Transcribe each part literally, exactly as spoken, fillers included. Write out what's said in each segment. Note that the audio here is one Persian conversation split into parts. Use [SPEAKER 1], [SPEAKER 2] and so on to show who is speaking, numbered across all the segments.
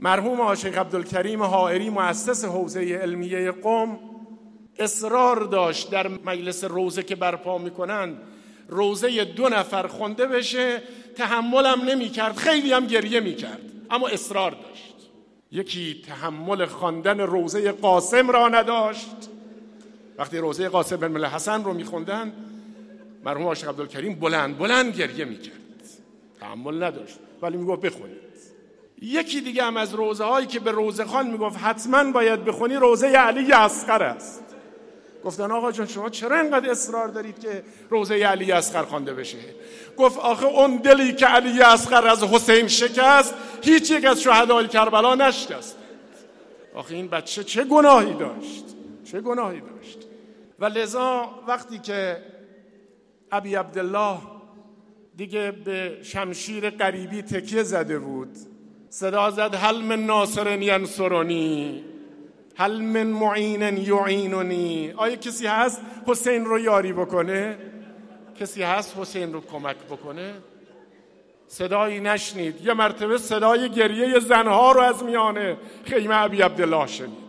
[SPEAKER 1] مرحوم آقا عبدالکریم حائری مؤسس حوزه علمیه قم اصرار داشت در مجلس روزه که برپا میکنن روزه دو نفر خونده بشه، تحملم نمی کرد، خیلی هم گریه می کرد، اما اصرار داشت. یکی تحمل خواندن روزه قاسم را نداشت. وقتی روزه قاسم بن الحسن رو می خوندن مرحوم آقا عبدالکریم بلند بلند گریه می کرد، تحمل نداشت، ولی می گفت بخونید. یکی دیگه هم از روزه هایی که به روزه خان می گفت حتما باید بخونی روزه علی اصغر است. گفتن آقا جان شما چرا اینقدر اصرار دارید که روزه علی اصغر خوانده بشه؟ گفت آخه اون دلی که علی اصغر از حسین شکست هیچ یک از شهدای کربلا نشکست. آخه این بچه چه گناهی داشت، چه گناهی داشت. و لذا وقتی که ابی عبدالله دیگه به شمشیر غریبی تکیه زده بود، صدا زد هل من ناصر ینصرنی، هل من معین یعیننی. آیا کسی هست حسین رو یاری بکنه؟ کسی هست حسین رو کمک بکنه؟ صدایی نشنید. یه مرتبه صدای گریه زنها رو از میانه خیمه ابی عبدالله شنید.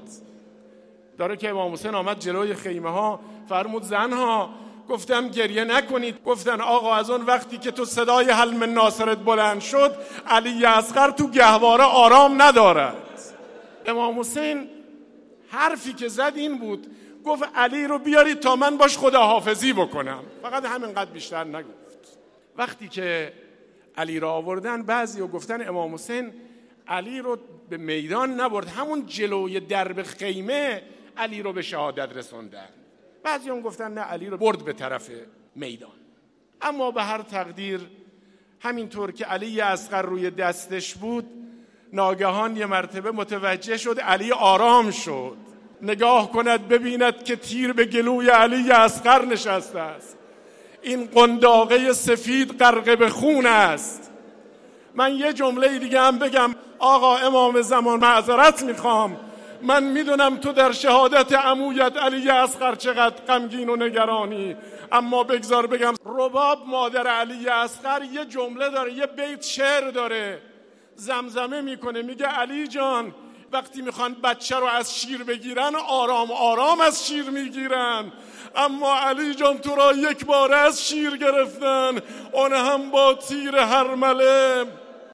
[SPEAKER 1] داره که امام حسین آمد جلوی خیمه ها، فرمود زنها، گفتم گریه نکنید. گفتن آقا از اون وقتی که تو صدای هل من ناصرت بلند شد علی اصغر تو گهواره آرام ندارد. امام حسین حرفی که زد این بود، گفت علی رو بیارید تا من باش خداحافظی بکنم، فقط همینقدر، بیشتر نگفت. وقتی که علی رو آوردن بعضی رو گفتن امام حسین علی رو به میدان نبرد، همون جلوی درب خیمه علی رو به شهادت رسوندن. بعضی هم گفتن نه علی رو برد به طرف میدان. اما به هر تقدیر همینطور که علی اصغر روی دستش بود، ناگهان یه مرتبه متوجه شد علی آرام شد، نگاه کند ببیند که تیر به گلوی علی اصغر نشسته است، این قنداقه سفید غرق به خون است. من یه جمله دیگه هم بگم، آقا امام زمان معذرت میخوام، من میدونم تو در شهادت عمویت علی اصغر چقدر غمگین و نگرانی، اما بگذار بگم رباب مادر علی اصغر یه جمله داره، یه بیت شعر داره، زمزمه میکنه، میگه علی جان وقتی میخوان بچه رو از شیر بگیرن آرام آرام از شیر میگیرن، اما علی جان تو را یک بار از شیر گرفتن، اون هم با تیر هرمله.